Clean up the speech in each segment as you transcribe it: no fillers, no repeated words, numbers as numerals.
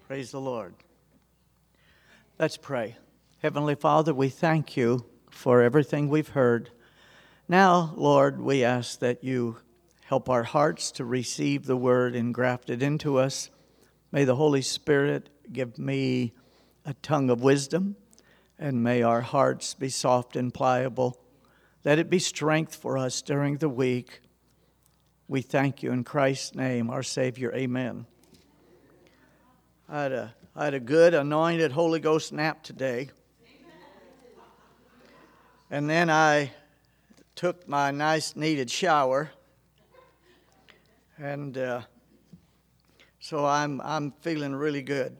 Praise the Lord. Let's pray. Heavenly Father, we thank you for everything we've heard. Now, Lord, we ask that you help our hearts to receive the word and graft it into us. May the Holy Spirit give me a tongue of wisdom, and may our hearts be soft and pliable. Let it be strength for us during the week. We thank you in Christ's name, our Savior. Amen. I had a good, anointed Holy Ghost nap today. And then I took my nice, needed shower. And so I'm feeling really good.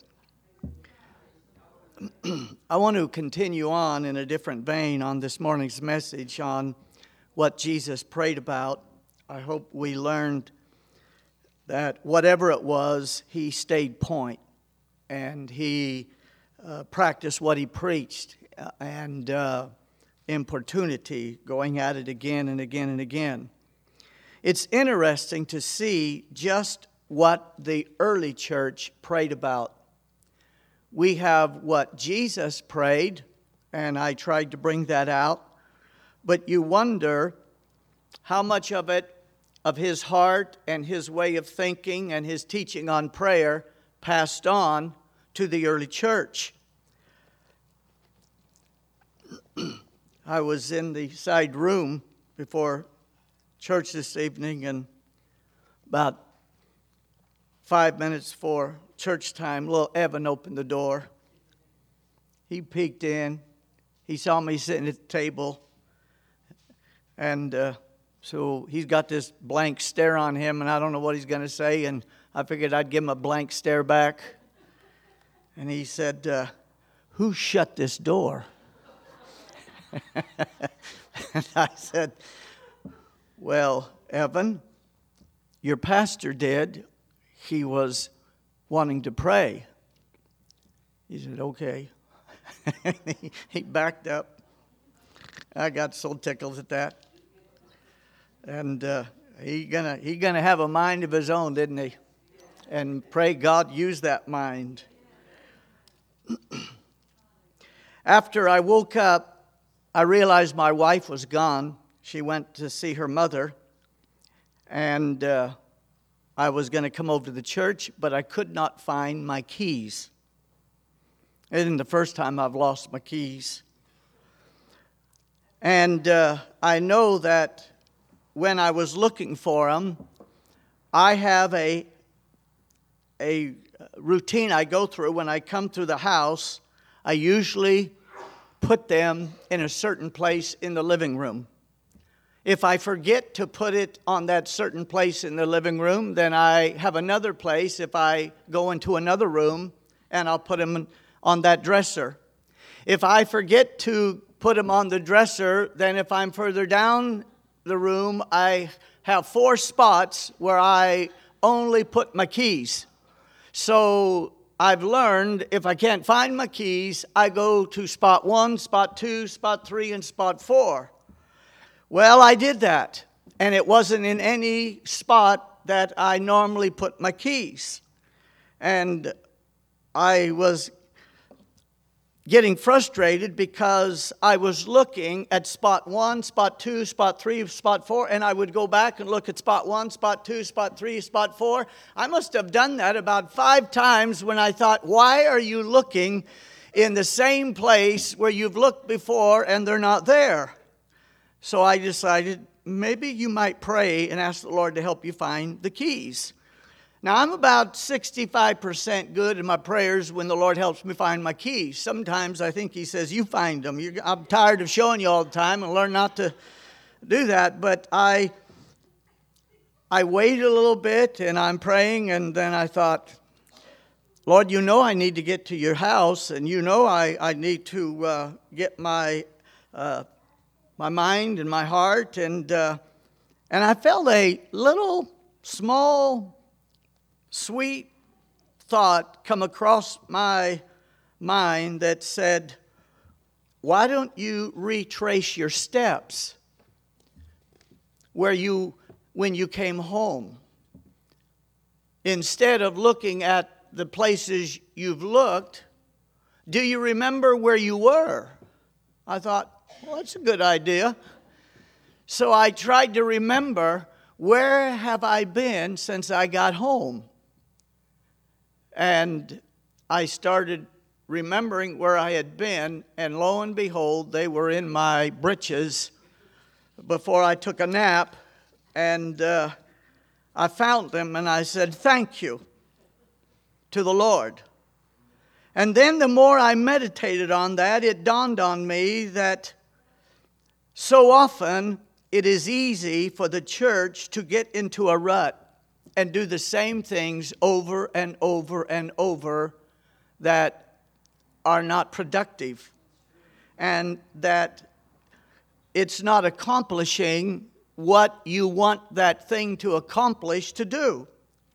I want to continue on in a different vein on this morning's message on what Jesus prayed about. I hope we learned that whatever it was, he stayed point. And he practiced what he preached, and importunity, going at it again and again and again. It's interesting to see just what the early church prayed about. We have what Jesus prayed, and I tried to bring that out. But you wonder how much of it, of his heart and his way of thinking and his teaching on prayer, passed on to the early church. I was in the side room before church this evening, and about 5 minutes before church time, little Evan opened the door. He peeked in. He saw me sitting at the table, and so he's got this blank stare on him, and I don't know what he's going to say, and I figured I'd give him a blank stare back. And he said, who shut this door? And I said, well, Evan, your pastor did. He was wanting to pray. He said, okay. He backed up. I got so tickled at that. And he gonna have a mind of his own, didn't he? And pray God use that mind. After I woke up, I realized my wife was gone. She went to see her mother. And I was going to come over to the church, but I could not find my keys. It isn't the first time I've lost my keys. And I know that when I was looking for them, I have a routine I go through. When I come through the house, I usually put them in a certain place in the living room. If I forget to put it on that certain place in the living room, then I have another place if I go into another room, and I'll put them on that dresser. If I forget to put them on the dresser, then if I'm further down the room, I have 4 spots where I only put my keys. So I've learned if I can't find my keys, I go to spot 1, spot 2, spot 3, and spot 4. Well, I did that, and it wasn't in any spot that I normally put my keys. And I was getting frustrated because I was looking at spot 1, spot 2, spot 3, spot 4, and I would go back and look at spot 1, spot 2, spot 3, spot 4. I must have done that about 5 times when I thought, why are you looking in the same place where you've looked before and they're not there? So I decided maybe you might pray and ask the Lord to help you find the keys. Now, I'm about 65% good in my prayers when the Lord helps me find my keys. Sometimes I think he says, you find them. I'm tired of showing you all the time, and learn not to do that. But I waited a little bit, and I'm praying, and then I thought, Lord, you know I need to get to your house, and you know I need to get my mind and my heart. And I felt a little small, sweet thought come across my mind that said, why don't you retrace your steps when you came home? Instead of looking at the places you've looked, do you remember where you were? I thought, well, that's a good idea. So I tried to remember, where have I been since I got home? And I started remembering where I had been, and lo and behold, they were in my britches before I took a nap, and I found them, and I said, thank you to the Lord. And then the more I meditated on that, it dawned on me that so often it is easy for the church to get into a rut and do the same things over and over and over that are not productive, and that it's not accomplishing what you want that thing to accomplish to do.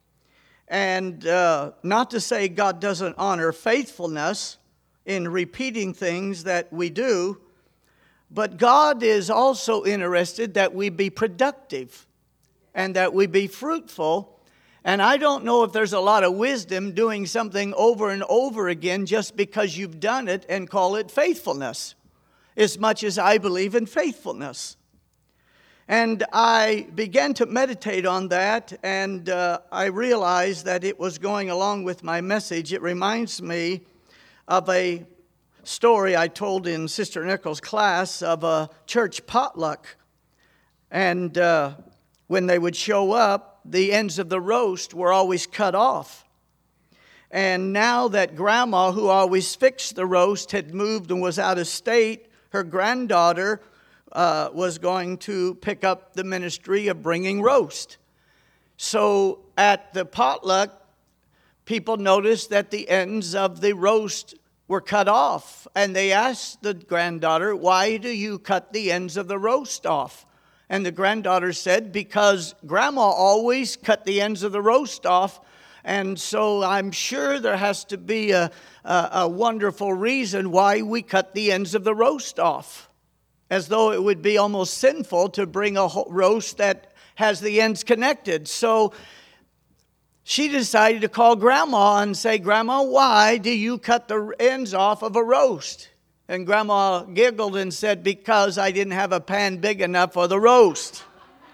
And not to say God doesn't honor faithfulness in repeating things that we do, but God is also interested that we be productive and that we be fruitful. And I don't know if there's a lot of wisdom doing something over and over again just because you've done it and call it faithfulness, as much as I believe in faithfulness. And I began to meditate on that, and I realized that it was going along with my message. It reminds me of a story I told in Sister Nichols' class of a church potluck. And when they would show up, the ends of the roast were always cut off. And now that Grandma, who always fixed the roast, had moved and was out of state, her granddaughter was going to pick up the ministry of bringing roast. So at the potluck, people noticed that the ends of the roast were cut off. And they asked the granddaughter, why do you cut the ends of the roast off? And the granddaughter said, because Grandma always cut the ends of the roast off. And so I'm sure there has to be a wonderful reason why we cut the ends of the roast off. As though it would be almost sinful to bring a roast that has the ends connected. So she decided to call Grandma and say, Grandma, why do you cut the ends off of a roast? And Grandma giggled and said, because I didn't have a pan big enough for the roast.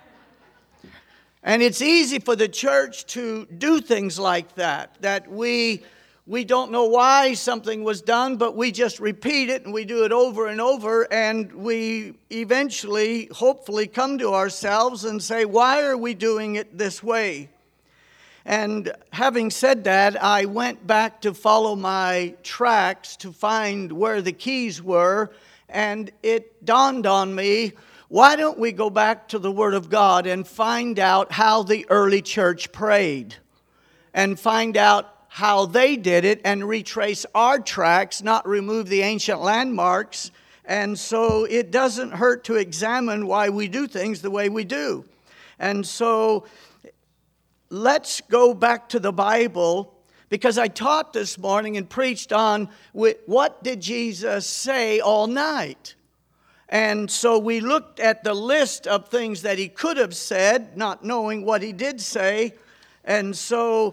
And it's easy for the church to do things like that, that we don't know why something was done, but we just repeat it and we do it over and over, and we eventually, hopefully, come to ourselves and say, why are we doing it this way? And having said that, I went back to follow my tracks to find where the keys were, and it dawned on me, why don't we go back to the Word of God and find out how the early church prayed, and find out how they did it, and retrace our tracks, not remove the ancient landmarks. And so it doesn't hurt to examine why we do things the way we do. And so let's go back to the Bible, because I taught this morning and preached on what did Jesus say all night. And so we looked at the list of things that he could have said, not knowing what he did say. And so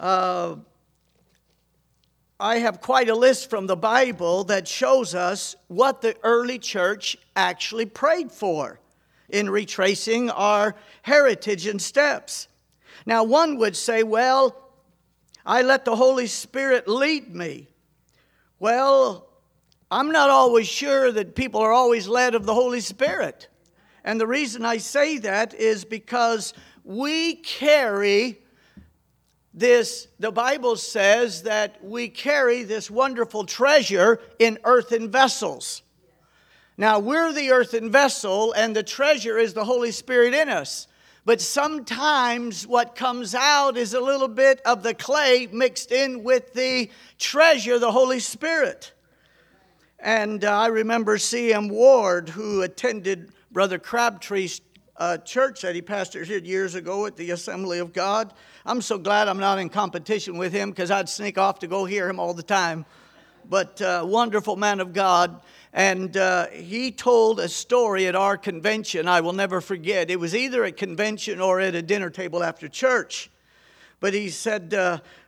I have quite a list from the Bible that shows us what the early church actually prayed for in retracing our heritage and steps. Now, one would say, well, I let the Holy Spirit lead me. Well, I'm not always sure that people are always led of the Holy Spirit. And the reason I say that is because we carry this, the Bible says that we carry this wonderful treasure in earthen vessels. Now, we're the earthen vessel, and the treasure is the Holy Spirit in us. But sometimes what comes out is a little bit of the clay mixed in with the treasure, the Holy Spirit. And I remember C.M. Ward, who attended Brother Crabtree's church that he pastored here years ago at the Assembly of God. I'm so glad I'm not in competition with him, because I'd sneak off to go hear him all the time. But wonderful man of God. And he told a story at our convention I will never forget. It was either at convention or at a dinner table after church. But he said,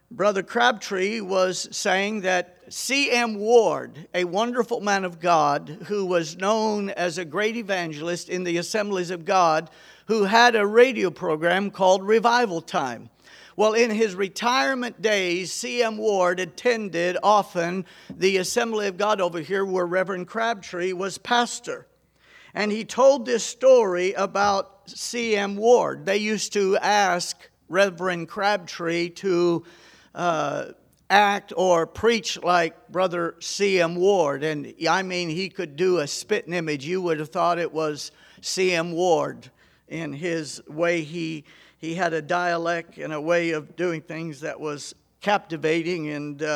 Brother Crabtree was saying that C.M. Ward, a wonderful man of God who was known as a great evangelist in the Assemblies of God, who had a radio program called Revival Time. Well, in his retirement days, C.M. Ward attended often the Assembly of God over here where Reverend Crabtree was pastor. And he told this story about C.M. Ward. They used to ask Reverend Crabtree to act or preach like Brother C.M. Ward. And I mean, he could do a spitting image. You would have thought it was C.M. Ward in his way. He had a dialect and a way of doing things that was captivating.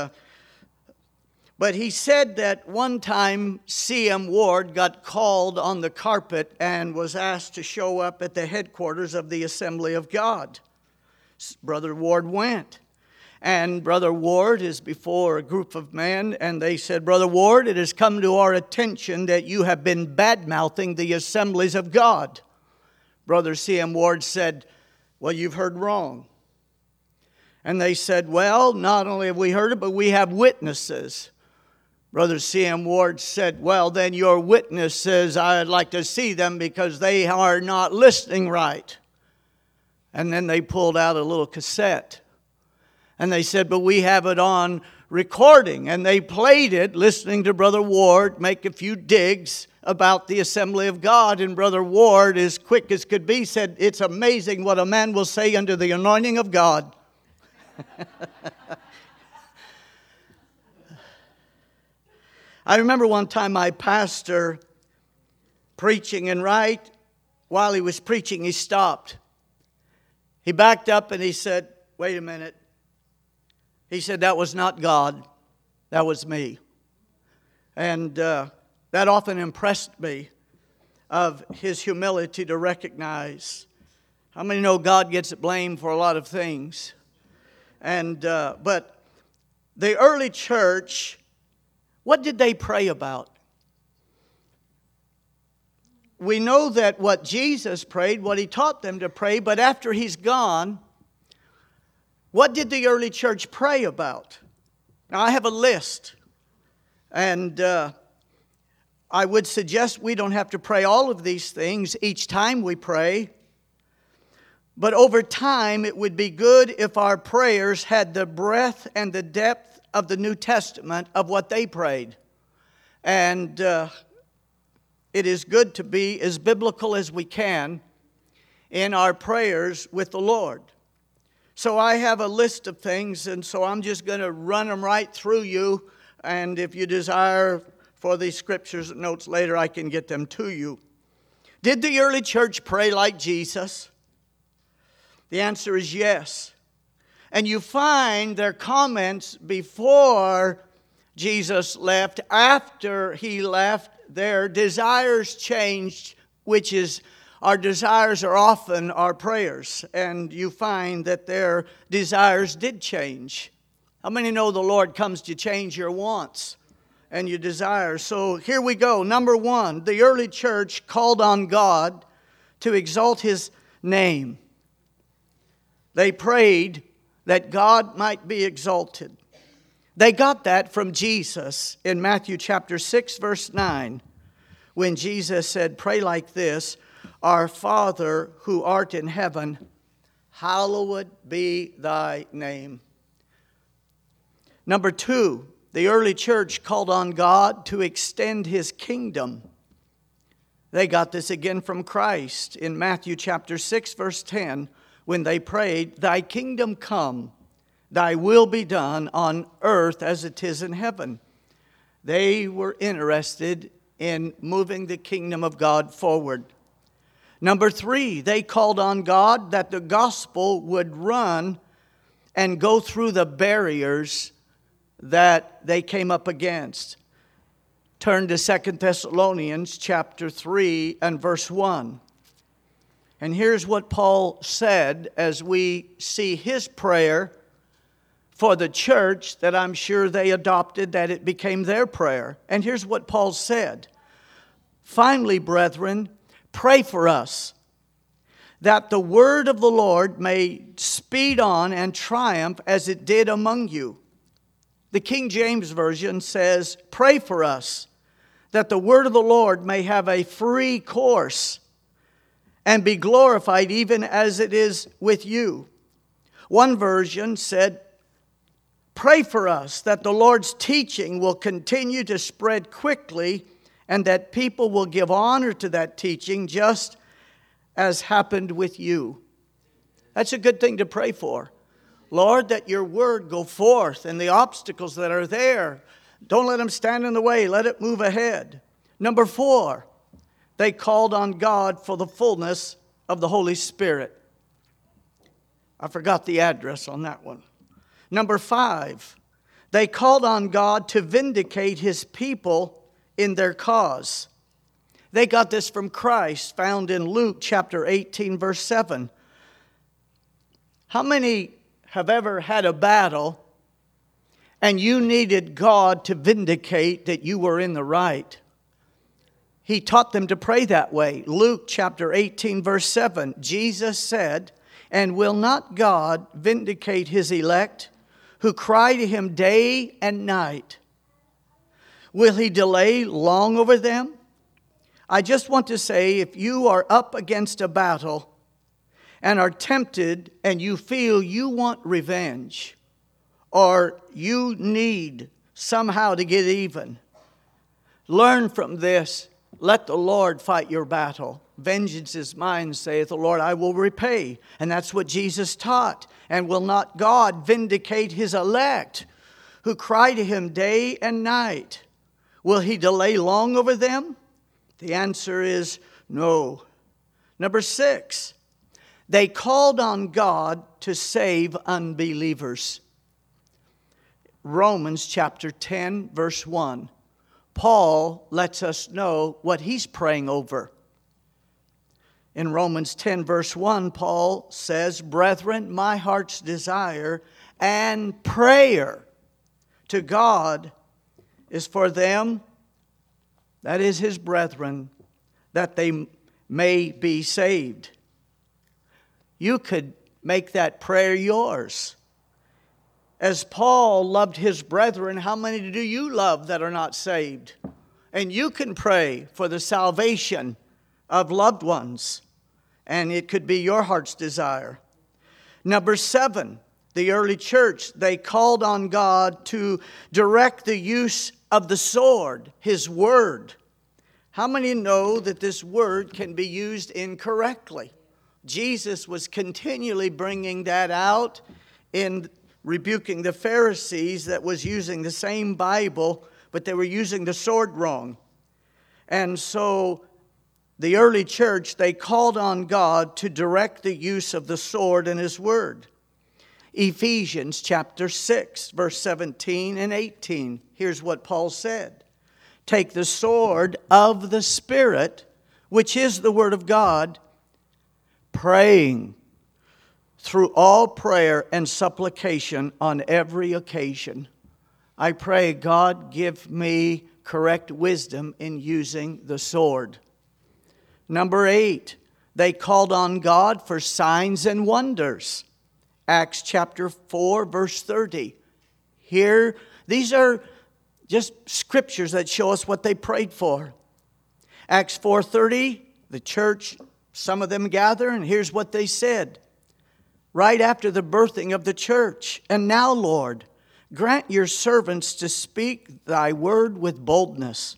But he said that one time C.M. Ward got called on the carpet and was asked to show up at the headquarters of the Assembly of God. Brother Ward went. And Brother Ward is before a group of men, and they said, "Brother Ward, it has come to our attention that you have been bad-mouthing the Assemblies of God." Brother C.M. Ward said, "Well, you've heard wrong." And they said, "Well, not only have we heard it, but we have witnesses." Brother C.M. Ward said, "Well, then your witnesses, I'd like to see them because they are not listening right." And then they pulled out a little cassette. And they said, "But we have it on recording." And they played it, listening to Brother Ward make a few digs about the Assembly of God. And Brother Ward, as quick as could be, said, "It's amazing what a man will say under the anointing of God." I remember one time my pastor preaching, and right while he was preaching, he stopped. He backed up and he said, "Wait a minute." He said, "That was not God, that was me." And that often impressed me, of his humility to recognize. How many know God gets blamed for a lot of things? But the early church, what did they pray about? We know that what Jesus prayed, what he taught them to pray, but after he's gone, what did the early church pray about? Now, I have a list, and I would suggest we don't have to pray all of these things each time we pray, but over time it would be good if our prayers had the breadth and the depth of the New Testament of what they prayed. And it is good to be as biblical as we can in our prayers with the Lord. So I have a list of things, and so I'm just going to run them right through you. And if you desire for these scriptures and notes later, I can get them to you. Did the early church pray like Jesus? The answer is yes. And you find their comments before Jesus left. After he left, their desires changed, which is our desires are often our prayers. And you find that their desires did change. How many know the Lord comes to change your wants and your desires? So here we go. Number one, the early church called on God to exalt his name. They prayed that God might be exalted. They got that from Jesus in Matthew chapter 6, verse 9, when Jesus said, "Pray like this, Our Father who art in heaven, hallowed be thy name." Number two, the early church called on God to extend his kingdom. They got this again from Christ in Matthew chapter 6, verse 10, when they prayed, "Thy kingdom come, thy will be done on earth as it is in heaven." They were interested in moving the kingdom of God forward. Number three, they called on God that the gospel would run and go through the barriers that they came up against. Turn to 2 Thessalonians chapter 3 and verse 1. And here's what Paul said as we see his prayer for the church that I'm sure they adopted, that it became their prayer. And here's what Paul said. "Finally, brethren, pray for us, that the word of the Lord may speed on and triumph as it did among you. The King James Version says, pray for us, that the word of the Lord may have a free course and be glorified even as it is with you. One version said, pray for us that the Lord's teaching will continue to spread quickly and that people will give honor to that teaching just as happened with you. That's a good thing to pray for. Lord, that your word go forth and the obstacles that are there, don't let them stand in the way. Let it move ahead. Number 4, they called on God for the fullness of the Holy Spirit. I forgot the address on that one. Number 5, they called on God to vindicate his people in their cause. They got this from Christ, found in Luke chapter 18, verse 7. How many have ever had a battle and you needed God to vindicate that you were in the right? He taught them to pray that way. Luke chapter 18, verse 7, Jesus said, and will not God vindicate his elect who cry to him day and night? Will he delay long over them? I just want to say, if you are up against a battle and are tempted and you feel you want revenge or you need somehow to get even, learn from this. Let the Lord fight your battle. Vengeance is mine, saith the Lord, I will repay. And that's what Jesus taught. And will not God vindicate his elect who cry to him day and night? Will he delay long over them? The answer is no. Number 6, they called on God to save unbelievers. Romans chapter 10, verse 1. Paul lets us know what he's praying over. In Romans 10, verse 1, Paul says, brethren, my heart's desire and prayer to God is for them, that is his brethren, that they may be saved. You could make that prayer yours. As Paul loved his brethren, how many do you love that are not saved? And you can pray for the salvation of loved ones. And it could be your heart's desire. Number 7, the early church, they called on God to direct the use of the sword, his word. How many know that this word can be used incorrectly? Jesus was continually bringing that out in rebuking the Pharisees that was using the same Bible, but they were using the sword wrong. And so the early church, they called on God to direct the use of the sword in his word. Ephesians chapter 6, verse 17 and 18. Here's what Paul said. Take the sword of the Spirit, which is the word of God, praying through all prayer and supplication on every occasion. I pray, God, give me correct wisdom in using the sword. Number 8, they called on God for signs and wonders. Acts chapter 4, verse 30. Here, these are just scriptures that show us what they prayed for. Acts 4:30, the church, some of them gather, and here's what they said. Right after the birthing of the church. And now, Lord, grant your servants to speak thy word with boldness.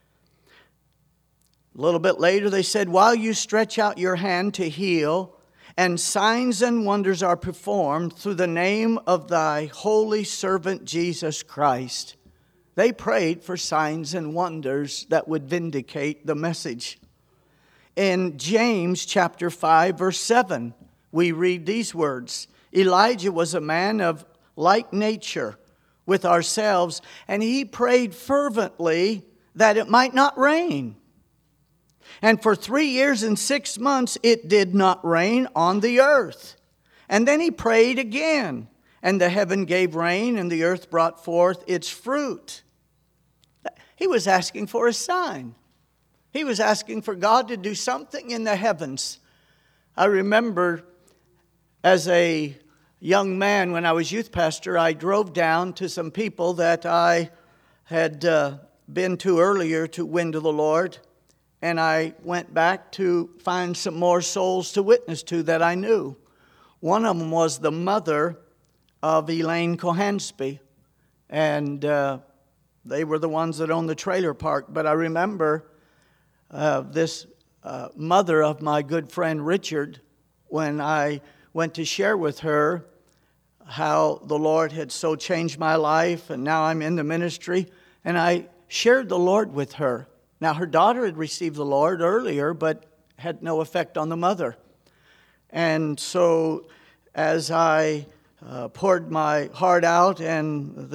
A little bit later they said, while you stretch out your hand to heal, and signs and wonders are performed through the name of thy holy servant Jesus Christ. They prayed for signs and wonders that would vindicate the message. In James chapter 5, verse 7, we read these words. Elijah was a man of like nature with ourselves, and he prayed fervently that it might not rain. And for 3 years and 6 months, it did not rain on the earth. And then he prayed again, and the heaven gave rain, and the earth brought forth its fruit. He was asking for a sign. He was asking for God to do something in the heavens. I remember as a young man, when I was youth pastor, I drove down to some people that I had been to earlier to win to the Lord. And I went back to find some more souls to witness to that I knew. One of them was the mother of Elaine Cohansby. And they were the ones that owned the trailer park. But I remember this mother of my good friend Richard, when I went to share with her how the Lord had so changed my life, and now I'm in the ministry. And I shared the Lord with her. Now, her daughter had received the Lord earlier, but had no effect on the mother. And so as I poured my heart out and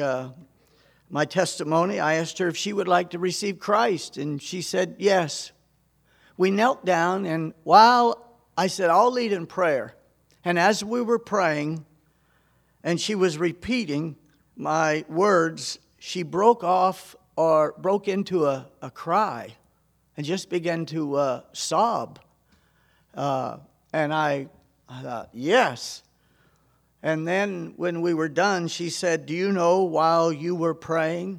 my testimony, I asked her if she would like to receive Christ. And she said yes. We knelt down, and while I said, I'll lead in prayer. And as we were praying, and she was repeating my words, she broke into a cry and just began to sob. And I thought, yes. And then when we were done, she said, do you know, while you were praying,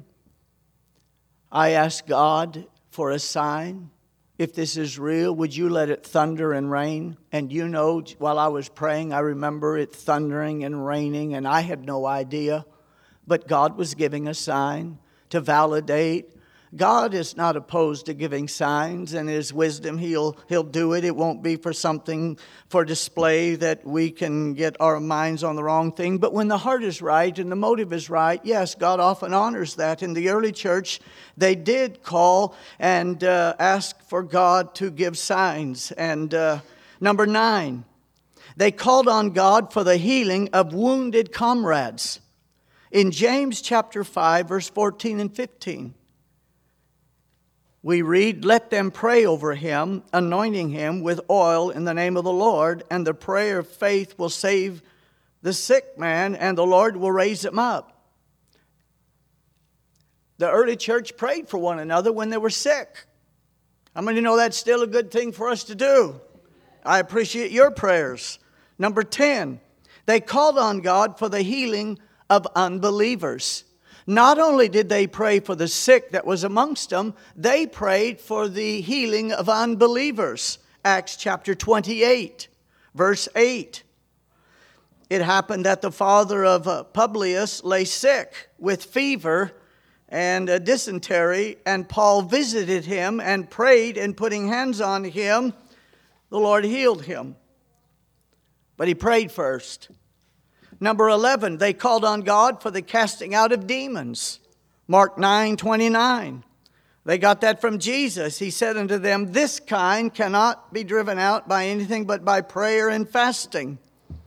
I asked God for a sign. If this is real, would you let it thunder and rain? And you know, while I was praying, I remember it thundering and raining, and I had no idea. But God was giving a sign to validate. God is not opposed to giving signs. In His wisdom, He'll do it. It won't be for something for display that we can get our minds on the wrong thing. But when the heart is right and the motive is right, yes, God often honors that. In the early church, they did call and ask for God to give signs. And number 9, they called on God for the healing of wounded comrades. In James chapter 5, verse 14 and 15. We read, let them pray over him, anointing him with oil in the name of the Lord, and the prayer of faith will save the sick man, and the Lord will raise him up. The early church prayed for one another when they were sick. How many know that's still a good thing for us to do? I appreciate your prayers. Number 10, they called on God for the healing of unbelievers. Not only did they pray for the sick that was amongst them, they prayed for the healing of unbelievers. Acts chapter 28, verse 8. It happened that the father of Publius lay sick with fever and dysentery, and Paul visited him and prayed, and putting hands on him, the Lord healed him. But he prayed first. Number 11, they called on God for the casting out of demons. Mark 9:29. They got that from Jesus. He said unto them, this kind cannot be driven out by anything but by prayer and fasting.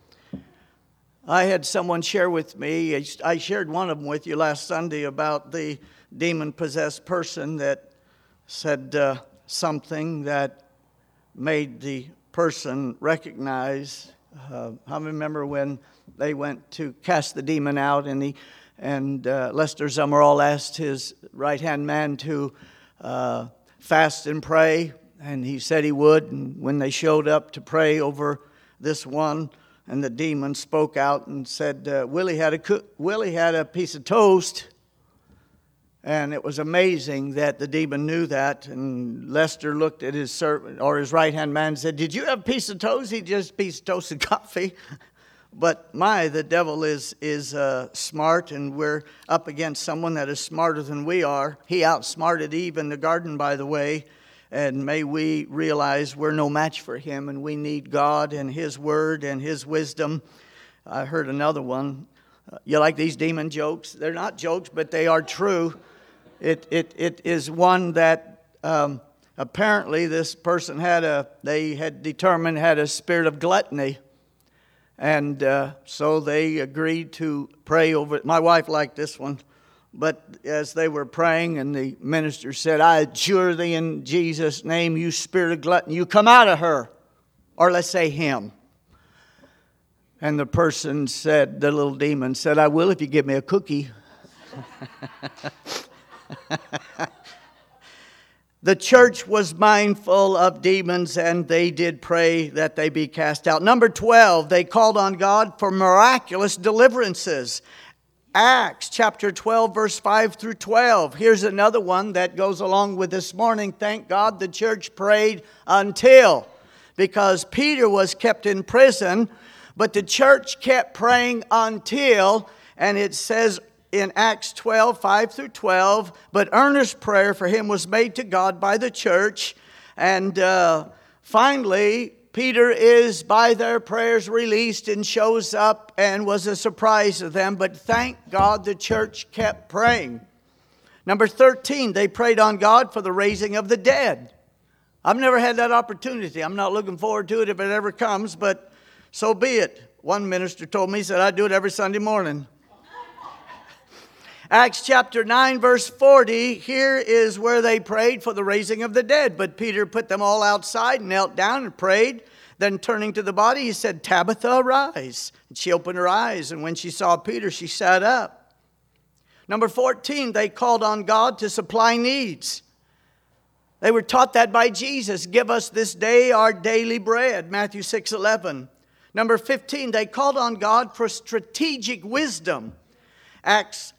I had someone share with me, I shared one of them with you last Sunday about the demon-possessed person that said something that made the person recognize. I remember when they went to cast the demon out, and Lester Summerall asked his right-hand man to fast and pray, and he said he would. And when they showed up to pray over this one, and the demon spoke out and said, Willie had a piece of toast. And it was amazing that the demon knew that. And Lester looked at his servant, or his right-hand man, and said, did you have a piece of toast? He just a piece of toasted coffee. But the devil is smart, and we're up against someone that is smarter than we are. He outsmarted Eve in the garden, by the way. And may we realize we're no match for him, and we need God and His Word and His wisdom. I heard another one. You like these demon jokes? They're not jokes, but they are true. It is one that apparently this person had a spirit of gluttony. And so they agreed to pray over it. My wife liked this one. But as they were praying, and the minister said, I adjure thee in Jesus' name, you spirit of gluttony, you come out of her. Or let's say him. And the person said, the little demon said, I will if you give me a the church was mindful of demons, and they did pray that they be cast out. Number 12, they called on God for miraculous deliverances. Acts chapter 12, verse 5 through 12. Here's another one that goes along with this morning. Thank God the church prayed until, because Peter was kept in prison, but the church kept praying until, and it says in Acts 12, 5 through 12, but earnest prayer for him was made to God by the church. And finally, Peter is by their prayers released and shows up and was a surprise to them. But thank God the church kept praying. Number 13, they prayed on God for the raising of the dead. I've never had that opportunity. I'm not looking forward to it if it ever comes, but so be it. One minister told me, he said, I do it every Sunday morning. Acts chapter 9, verse 40, here is where they prayed for the raising of the dead. But Peter put them all outside, knelt down and prayed. Then turning to the body, he said, Tabitha, arise. And she opened her eyes, and when she saw Peter, she sat up. Number 14, they called on God to supply needs. They were taught that by Jesus. Give us this day our daily bread, Matthew 6:11. Number 15, they called on God for strategic wisdom. James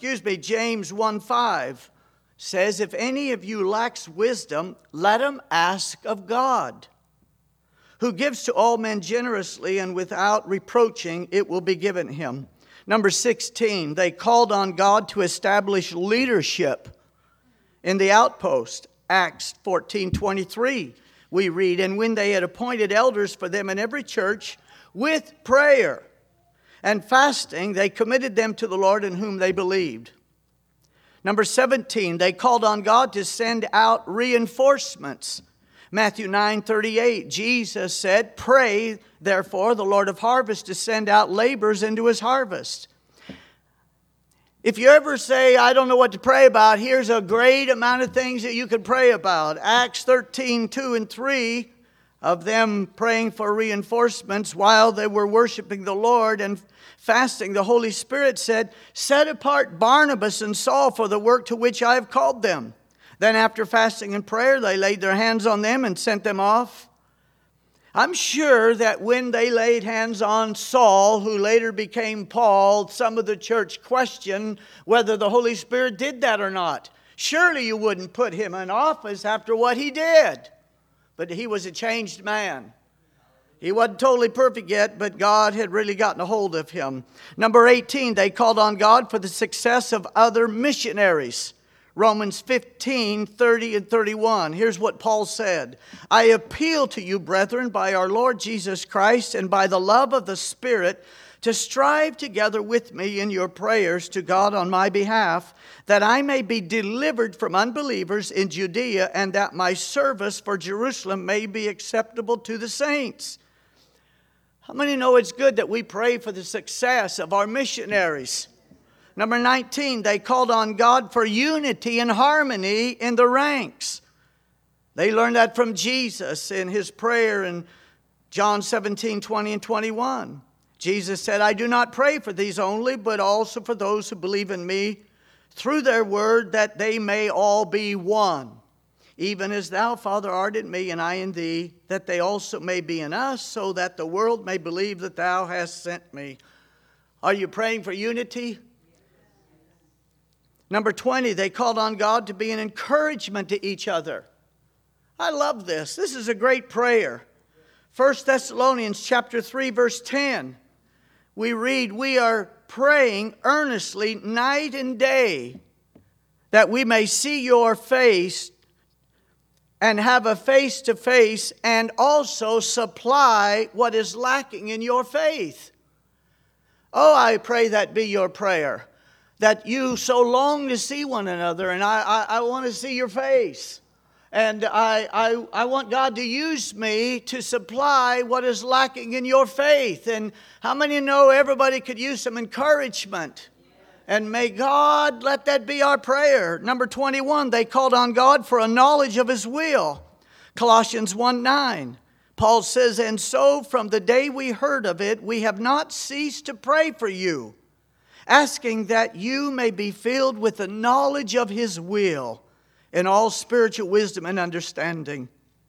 1:5 says, if any of you lacks wisdom, let him ask of God, who gives to all men generously and without reproaching, it will be given him. Number 16, they called on God to establish leadership in the outpost. Acts 14:23, we read, and when they had appointed elders for them in every church, with prayer and fasting, they committed them to the Lord in whom they believed. Number 17, they called on God to send out reinforcements. Matthew 9:38, Jesus said, pray, therefore, the Lord of harvest to send out laborers into his harvest. If you ever say, I don't know what to pray about, here's a great amount of things that you could pray about. Acts 13:2 and 3, of them praying for reinforcements while they were worshiping the Lord and fasting, the Holy Spirit said, set apart Barnabas and Saul for the work to which I have called them. Then after fasting and prayer, they laid their hands on them and sent them off. I'm sure that when they laid hands on Saul, who later became Paul, some of the church questioned whether the Holy Spirit did that or not. Surely you wouldn't put him in office after what he did. But he was a changed man. He wasn't totally perfect yet, but God had really gotten a hold of him. Number 18, they called on God for the success of other missionaries. Romans 15:30 and 31. Here's what Paul said. I appeal to you, brethren, by our Lord Jesus Christ and by the love of the Spirit, to strive together with me in your prayers to God on my behalf, that I may be delivered from unbelievers in Judea, and that my service for Jerusalem may be acceptable to the saints. How many know it's good that we pray for the success of our missionaries? Number 19, they called on God for unity and harmony in the ranks. They learned that from Jesus in his prayer in John 17:20 and 21. Jesus said, I do not pray for these only, but also for those who believe in me through their word, that they may all be one. Even as thou, Father, art in me and I in thee, that they also may be in us, so that the world may believe that thou hast sent me. Are you praying for unity? Number 20, they called on God to be an encouragement to each other. I love this. This is a great prayer. 1 Thessalonians chapter 3, verse 10. We read, we are praying earnestly night and day that we may see your face and have a face-to-face and also supply what is lacking in your faith. Oh, I pray that be your prayer, that you so long to see one another, and I want to see your face. And I want God to use me to supply what is lacking in your faith. And how many know everybody could use some encouragement? And may God let that be our prayer. Number 21, they called on God for a knowledge of his will. Colossians 1:9. Paul says, and so from the day we heard of it, we have not ceased to pray for you, asking that you may be filled with the knowledge of his will in all spiritual wisdom and understanding.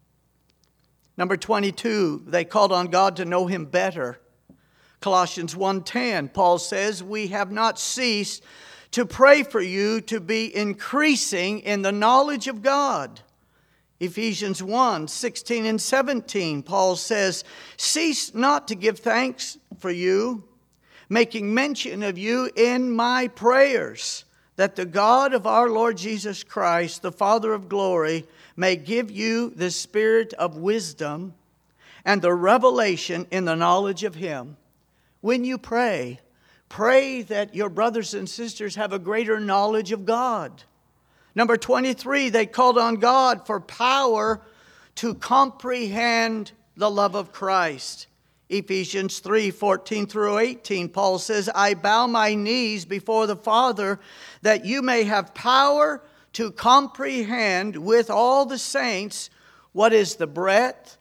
Number 22, they called on God to know Him better. Colossians 1:10, Paul says, we have not ceased to pray for you to be increasing in the knowledge of God. Ephesians 1:16 and 17, Paul says, cease not to give thanks for you, making mention of you in my prayers, that the God of our Lord Jesus Christ, the Father of glory, may give you the spirit of wisdom and the revelation in the knowledge of Him. When you pray, pray that your brothers and sisters have a greater knowledge of God. Number 23, they called on God for power to comprehend the love of Christ. Ephesians 3:14 through 18, Paul says, I bow my knees before the Father that you may have power to comprehend with all the saints what is the breadth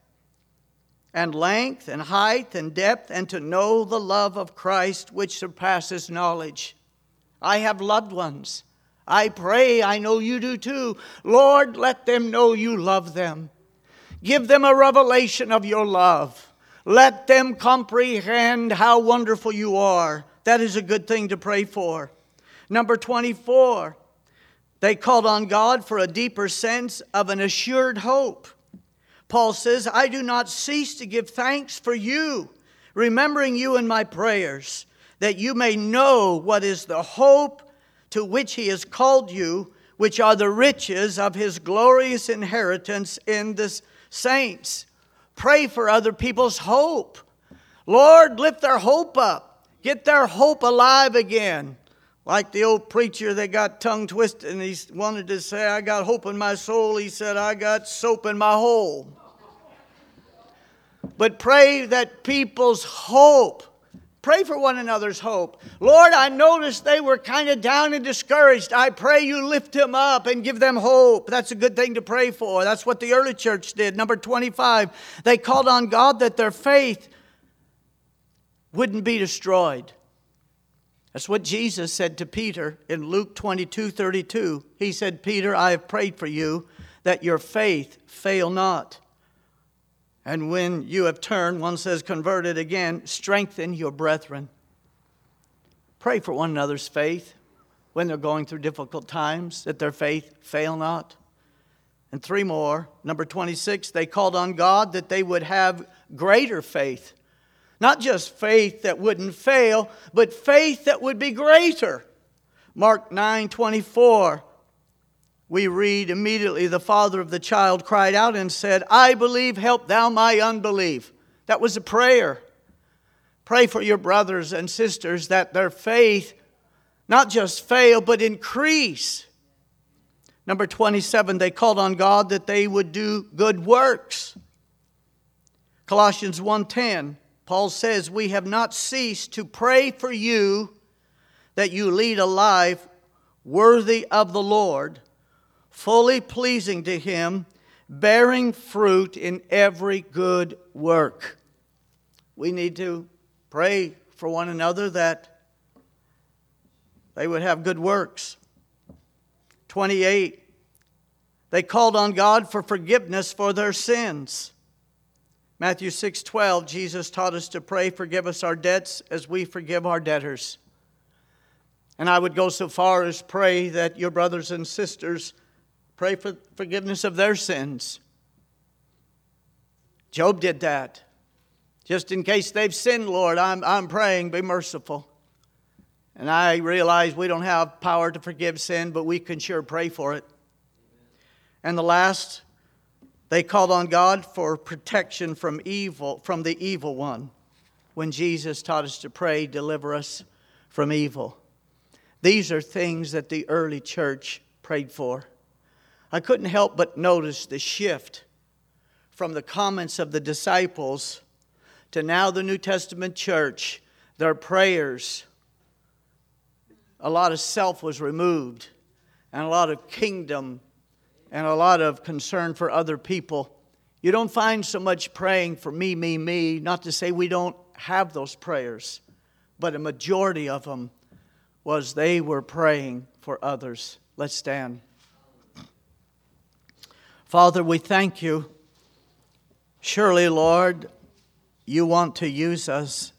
and length and height and depth, and to know the love of Christ which surpasses knowledge. I have loved ones. I pray, I know you do too. Lord, let them know you love them. Give them a revelation of your love. Let them comprehend how wonderful you are. That is a good thing to pray for. Number 24, they called on God for a deeper sense of an assured hope. Paul says, I do not cease to give thanks for you, remembering you in my prayers, that you may know what is the hope to which He has called you, which are the riches of His glorious inheritance in the saints. Pray for other people's hope. Lord, lift their hope up. Get their hope alive again. Like the old preacher that got tongue twisted and he wanted to say, I got hope in my soul. He said, I got soap in my hole. But pray that people's hope, pray for one another's hope. Lord, I noticed they were kind of down and discouraged. I pray you lift them up and give them hope. That's a good thing to pray for. That's what the early church did. Number 25, they called on God that their faith wouldn't be destroyed. That's what Jesus said to Peter in Luke 22:32. He said, Peter, I have prayed for you that your faith fail not. And when you have turned, one says converted again, strengthen your brethren. Pray for one another's faith when they're going through difficult times, that their faith fail not. And three more. Number 26, they called on God that they would have greater faith. Not just faith that wouldn't fail, but faith that would be greater. Mark 9:24. We read immediately the father of the child cried out and said, I believe, help thou my unbelief. That was a prayer. Pray for your brothers and sisters that their faith not just fail, but increase. Number 27, they called on God that they would do good works. Colossians 1:10, Paul says, we have not ceased to pray for you that you lead a life worthy of the Lord, fully pleasing to Him, bearing fruit in every good work. We need to pray for one another that they would have good works. 28, they called on God for forgiveness for their sins. Matthew 6:12, Jesus taught us to pray, forgive us our debts as we forgive our debtors. And I would go so far as pray that your brothers and sisters pray for forgiveness of their sins. Job did that. Just in case they've sinned, Lord, I'm praying, be merciful. And I realize we don't have power to forgive sin, but we can sure pray for it. And the last, they called on God for protection from evil, from the evil one. When Jesus taught us to pray, deliver us from evil. These are things that the early church prayed for. I couldn't help but notice the shift from the comments of the disciples to now the New Testament church. Their prayers, a lot of self was removed, and a lot of kingdom and a lot of concern for other people. You don't find so much praying for me, me, me. Not to say we don't have those prayers, but a majority of them was they were praying for others. Let's stand. Father, we thank you. Surely, Lord, you want to use us.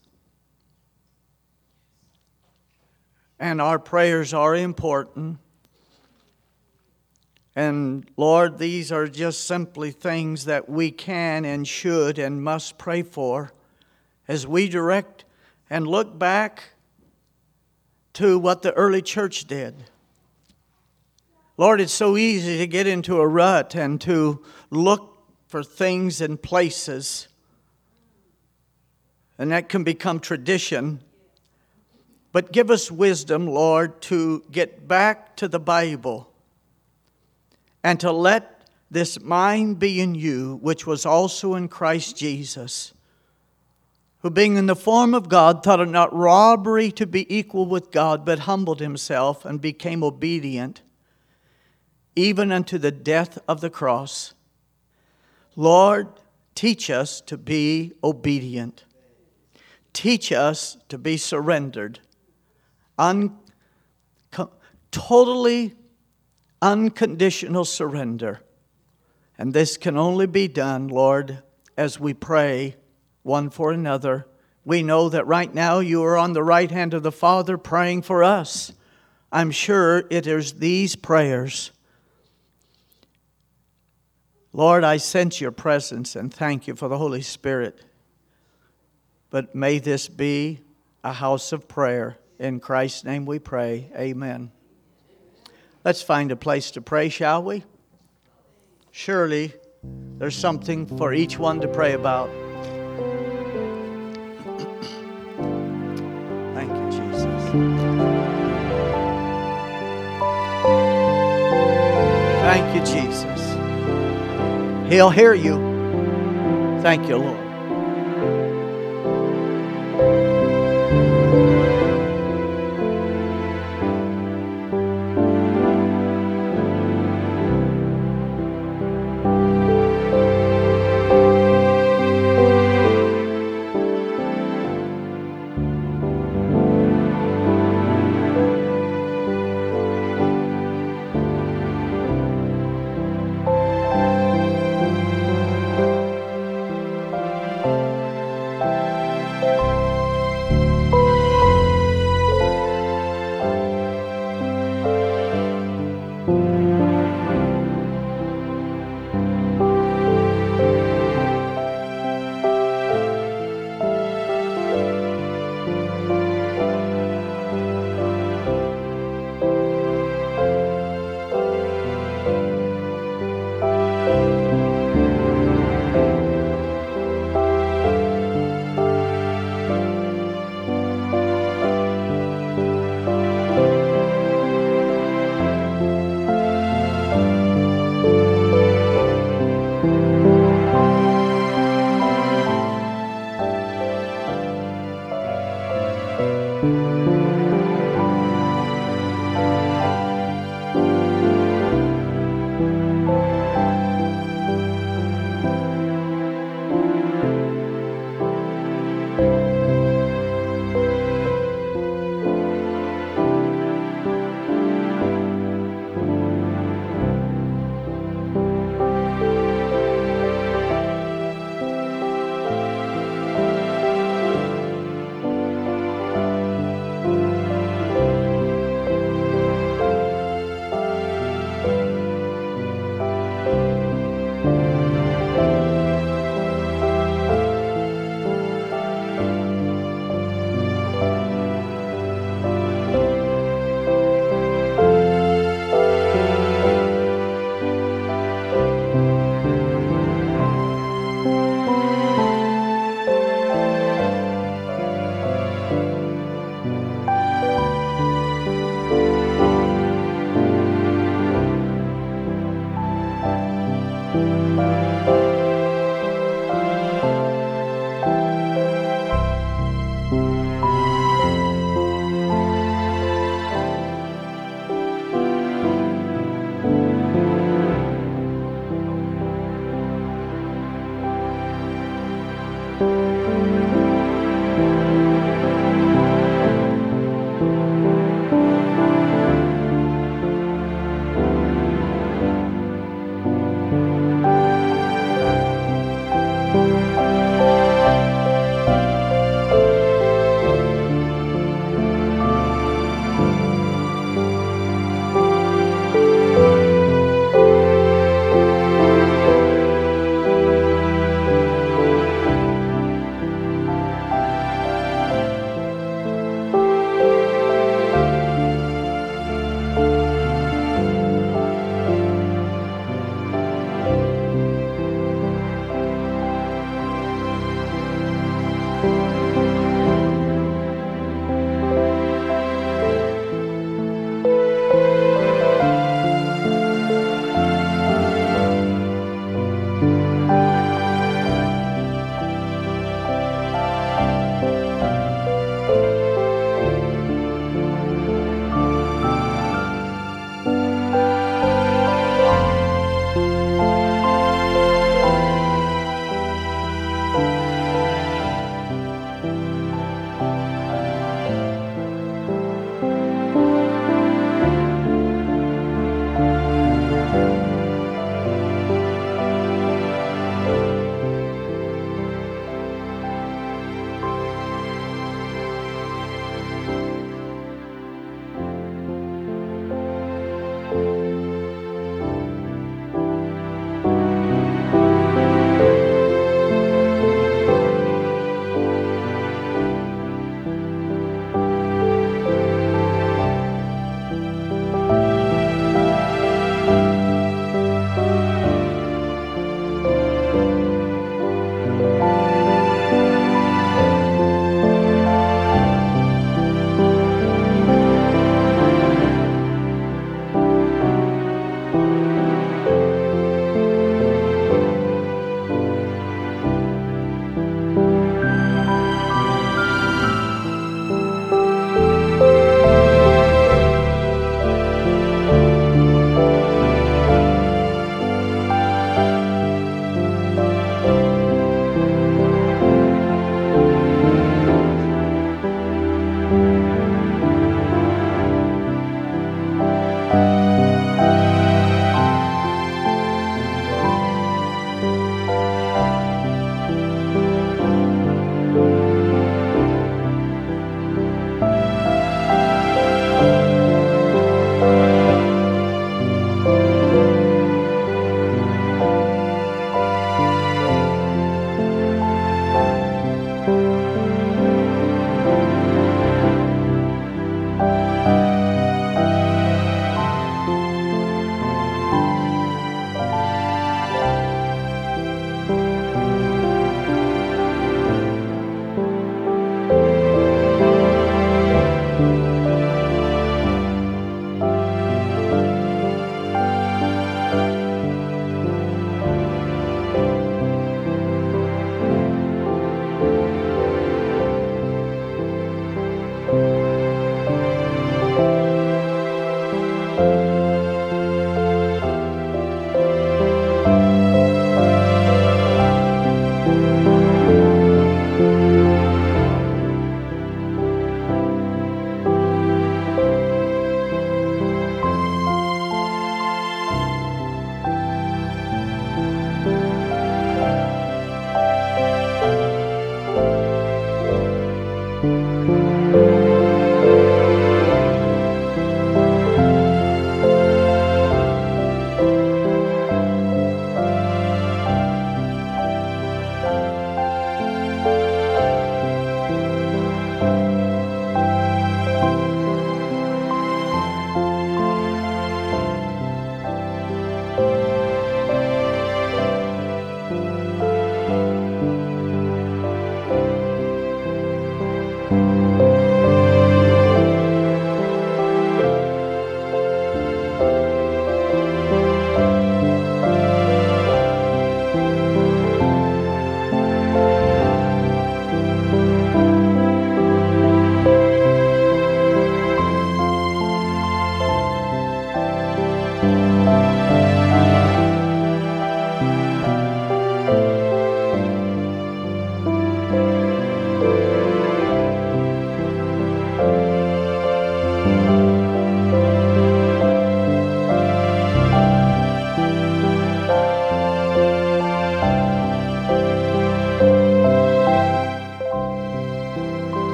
And our prayers are important. And Lord, these are just simply things that we can and should and must pray for as we direct and look back to what the early church did. Lord, it's so easy to get into a rut and to look for things and places. And that can become tradition. But give us wisdom, Lord, to get back to the Bible and to let this mind be in you, which was also in Christ Jesus, who being in the form of God thought it not robbery to be equal with God, but humbled himself and became obedient, even unto the death of the cross. Lord, teach us to be obedient. Teach us to be surrendered. Totally unconditional surrender. And this can only be done, Lord, as we pray one for another. We know that right now you are on the right hand of the Father praying for us. I'm sure it is these prayers. Lord, I sense your presence and thank you for the Holy Spirit. But may this be a house of prayer. In Christ's name we pray. Amen. Let's find a place to pray, shall we? Surely there's something for each one to pray about. Thank you, Jesus. Thank you, Jesus. He'll hear you. Thank you, Lord.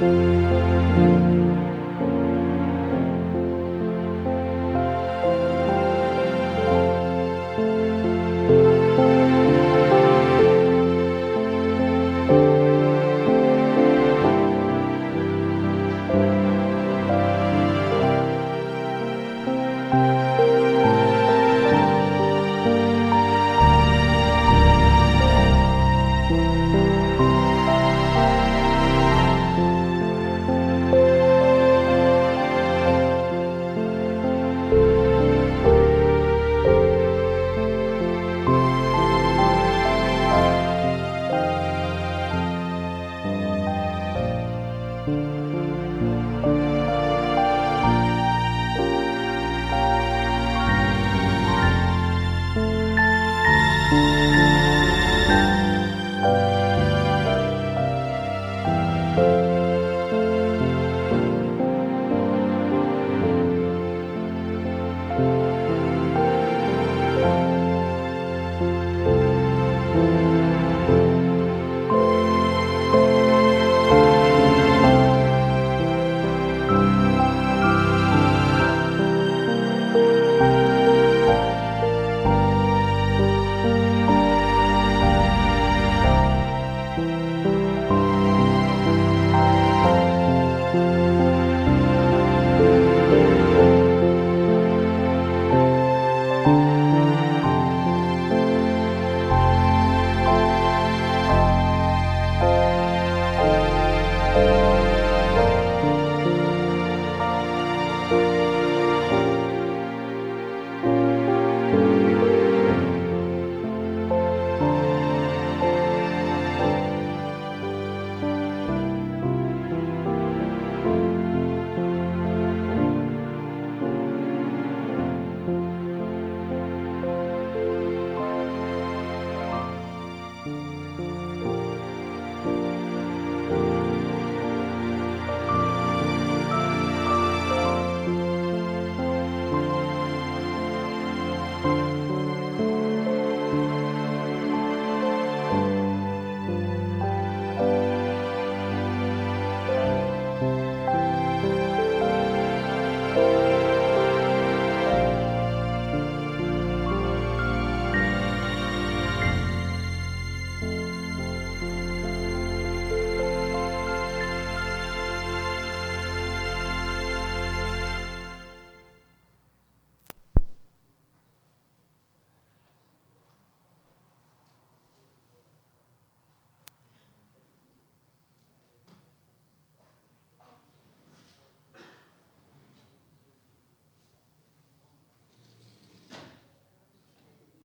you.